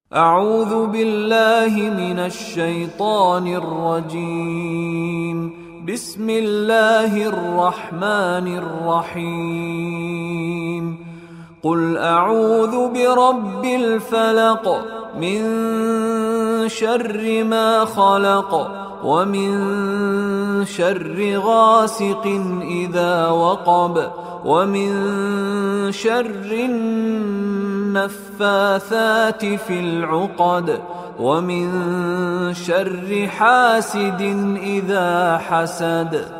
أعوذ بالله من الشيطان الرجيم. بسم الله الرحمن الرحيم. قل أعوذ برب الفلق من شر ما خلق ومن شر غاسق إذا وقب ومن شر النفاثات في العقد ومن شر حاسد إذا حسد.